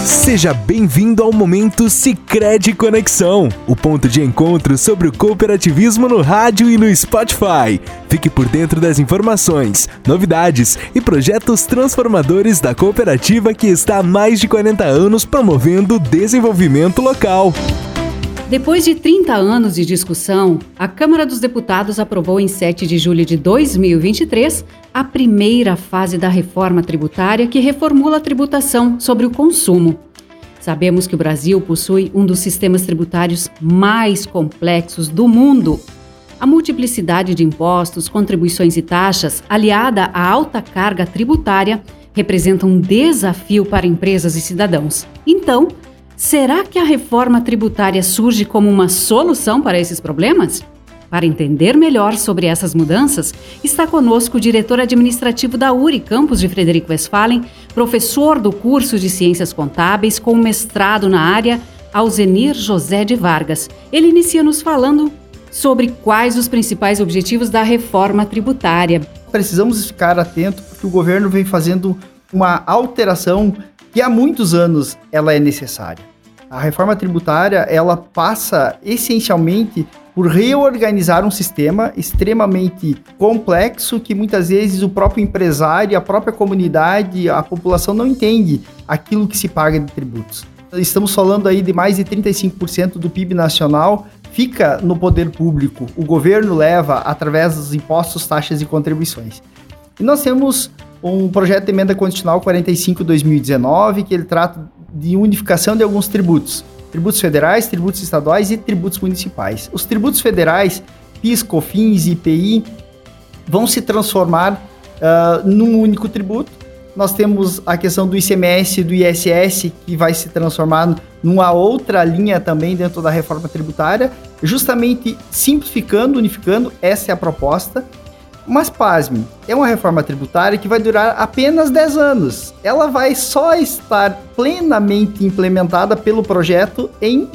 Seja bem-vindo ao Momento Sicredi Conexão, o ponto de encontro sobre o cooperativismo no rádio e no Spotify. Fique por dentro das informações, novidades e projetos transformadores da cooperativa que está há mais de 40 anos promovendo o desenvolvimento local. Depois de 30 anos de discussão, a Câmara dos Deputados aprovou em 7 de julho de 2023 a primeira fase da reforma tributária que reformula a tributação sobre o consumo. Sabemos que o Brasil possui um dos sistemas tributários mais complexos do mundo. A multiplicidade de impostos, contribuições e taxas, aliada à alta carga tributária, representa um desafio para empresas e cidadãos. Então, será que a reforma tributária surge como uma solução para esses problemas? Para entender melhor sobre essas mudanças, está conosco o diretor administrativo da URI Campus de Frederico Westphalen, professor do curso de Ciências Contábeis com mestrado na área, Alzenir José de Vargas. Ele inicia nos falando sobre quais os principais objetivos da reforma tributária. Precisamos ficar atentos porque o governo vem fazendo uma alteração que há muitos anos ela é necessária. A reforma tributária, ela passa essencialmente por reorganizar um sistema extremamente complexo que muitas vezes o próprio empresário, a própria comunidade, a população não entende aquilo que se paga de tributos. Estamos falando aí de mais de 35% do PIB nacional fica no poder público. O governo leva através dos impostos, taxas e contribuições. E nós temos um projeto de emenda constitucional 45/2019, que ele trata de unificação de alguns tributos. Tributos federais, tributos estaduais e tributos municipais. Os tributos federais, PIS, COFINS e IPI, vão se transformar num único tributo. Nós temos a questão do ICMS e do ISS, que vai se transformar numa outra linha também dentro da reforma tributária, justamente simplificando, unificando, essa é a proposta. Mas, pasme, é uma reforma tributária que vai durar apenas 10 anos. Ela vai só estar plenamente implementada pelo projeto em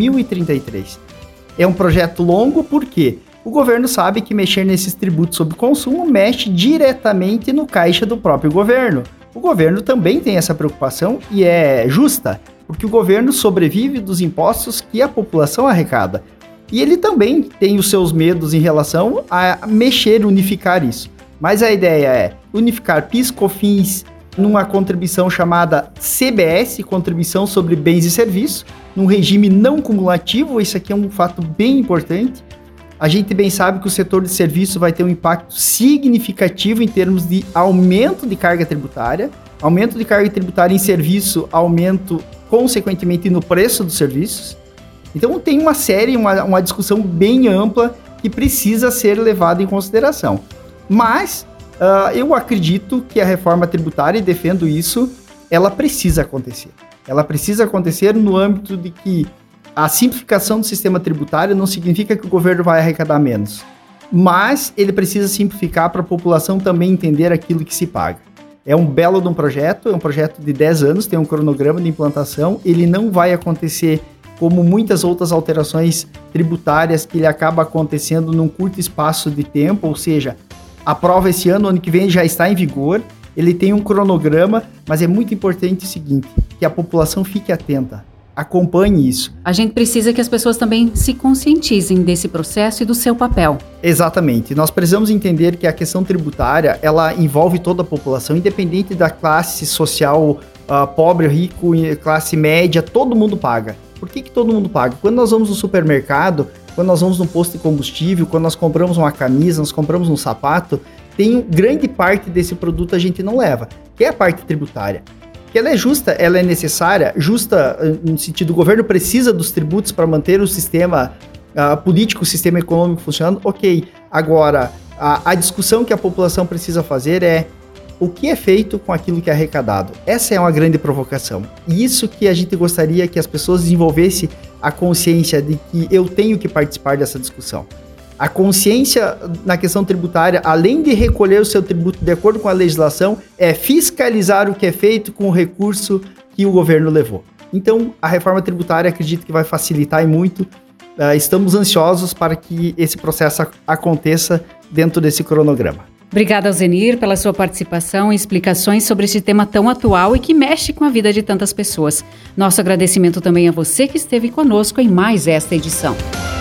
2033. É um projeto longo porque o governo sabe que mexer nesses tributos sobre consumo mexe diretamente no caixa do próprio governo. O governo também tem essa preocupação e é justa, porque o governo sobrevive dos impostos que a população arrecada. E ele também tem os seus medos em relação a mexer, unificar isso. Mas a ideia é unificar PIS, COFINS numa contribuição chamada CBS, Contribuição sobre Bens e Serviços, num regime não cumulativo. Isso aqui é um fato bem importante. A gente bem sabe que o setor de serviço vai ter um impacto significativo em termos de aumento de carga tributária. Aumento de carga tributária em serviço, aumento consequentemente no preço dos serviços. Então tem uma série, uma discussão bem ampla que precisa ser levada em consideração. Mas eu acredito que a reforma tributária, e defendo isso, ela precisa acontecer. Ela precisa acontecer no âmbito de que a simplificação do sistema tributário não significa que o governo vai arrecadar menos. Mas ele precisa simplificar para a população também entender aquilo que se paga. É um belo de um projeto, é um projeto de 10 anos, tem um cronograma de implantação, ele não vai acontecer como muitas outras alterações tributárias que ele acaba acontecendo num curto espaço de tempo, ou seja, aprova esse ano, ano que vem já está em vigor, ele tem um cronograma, mas é muito importante o seguinte, que a população fique atenta, acompanhe isso. A gente precisa que as pessoas também se conscientizem desse processo e do seu papel. Exatamente, nós precisamos entender que a questão tributária, ela envolve toda a população, independente da classe social, pobre, rico, classe média, todo mundo paga. Por que todo mundo paga? Quando nós vamos no supermercado, quando nós vamos no posto de combustível, quando nós compramos uma camisa, nós compramos um sapato, tem grande parte desse produto a gente não leva, que é a parte tributária. Que ela é justa, ela é necessária, justa no sentido, o governo precisa dos tributos para manter o sistema político, o sistema econômico funcionando, ok. Agora, a discussão que a população precisa fazer é o que é feito com aquilo que é arrecadado? Essa é uma grande provocação. E isso que a gente gostaria que as pessoas desenvolvessem a consciência de que eu tenho que participar dessa discussão. A consciência na questão tributária, além de recolher o seu tributo de acordo com a legislação, é fiscalizar o que é feito com o recurso que o governo levou. Então, a reforma tributária acredito que vai facilitar e muito. Estamos ansiosos para que esse processo aconteça dentro desse cronograma. Obrigada, Alzenir, pela sua participação e explicações sobre esse tema tão atual e que mexe com a vida de tantas pessoas. Nosso agradecimento também a você que esteve conosco em mais esta edição.